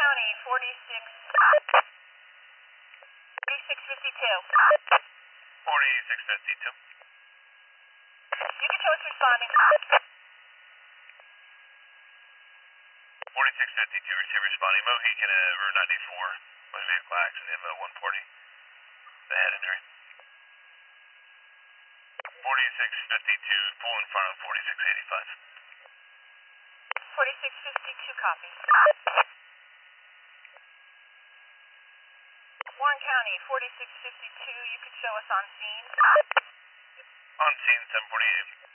County, 4652. 4652. You can show us responding. 4652, receive responding. Mohican, Route 94. My vehicle accident, MO 140. The head injury. 4652, pull in front of 4685. 4652, copy. Warren County, 4652, you could show us on scene. On scene, 748.